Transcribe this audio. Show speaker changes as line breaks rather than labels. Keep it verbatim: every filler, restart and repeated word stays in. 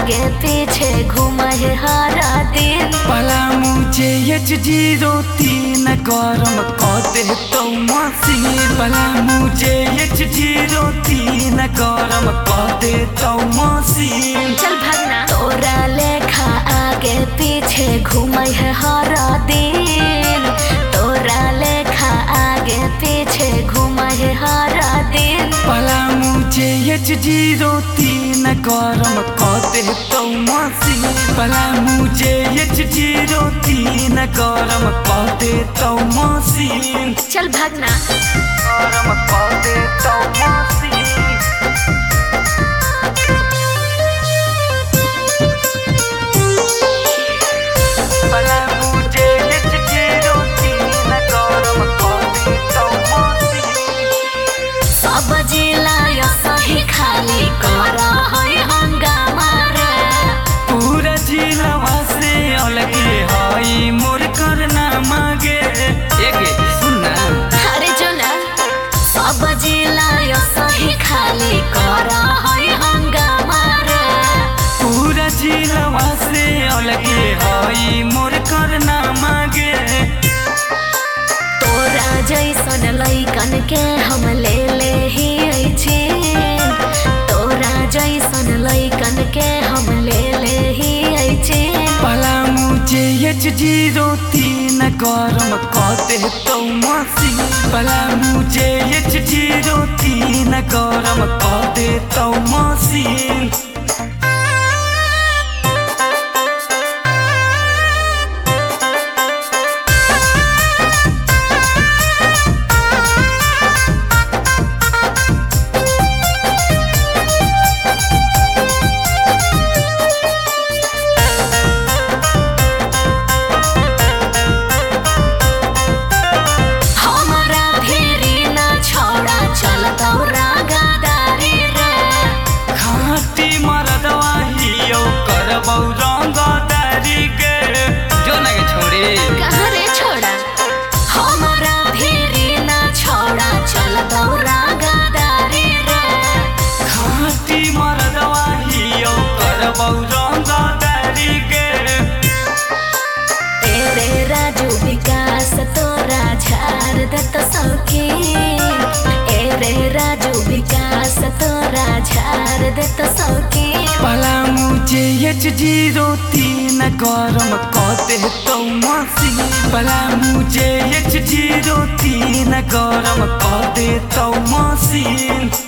आगे पीछे घूमे हर दिन।
पला मुझे एच जीरो तीन गरम कर दे तो मशीन। पला मुझे एच जीरो तीन गरम कर दे तो मशीन।
चल भागना। तोरा लेखा आगे पीछे घूमे हर दिन। तोरा लेखा आगे पीछे घूमे हर दिन।
पला मुझे एच जीरो तीन गरम कर दे तो मशीन। पला मुझे एच जीरो तीन गरम कर दे तो मशीन।
चल भागना।
गरम कर दे तो मशीन। पला मुझे एच जीरो तीन गरम कर दे तो मशीन।
सब जिला सही खाली कर हंगामा रे।
पूरा जिला से अलगे हई मोर करना मांगे। एक सुनना
अरे जो ना सब जिला सही खाली कर हंगामा रे।
पूरा जिला से अलगे हई मोर करना मांगे।
तोरा जैसन लैकन के हम ले ले ही अइछिन। तोरा जैसन लैकन के हम ले ले ही अइछिन।
पला मुझे एच जीरो तीन गरम कर दे तो मशीन। पला मुझे एच जीरो तीन गरम कर दे तो मशीन। रंगदारी के जो ना के छोड़ी
कहाँ रे छोड़ा हमारा भेरी ना छोड़ा चल दौरा गदारी रे।
खाटी मरदवा हियो करबौ रंगदारी के।
तेरे राजू विकास तोरा झाड़ दत सौकी। तेरे राजू विकास तोरा झाड़ दत सौकी।
पला मुझे एच जीरो तीन गरम कर दे तो मशीन। पला मुझे एच जीरो तीन गरम कर दे तो मशीन।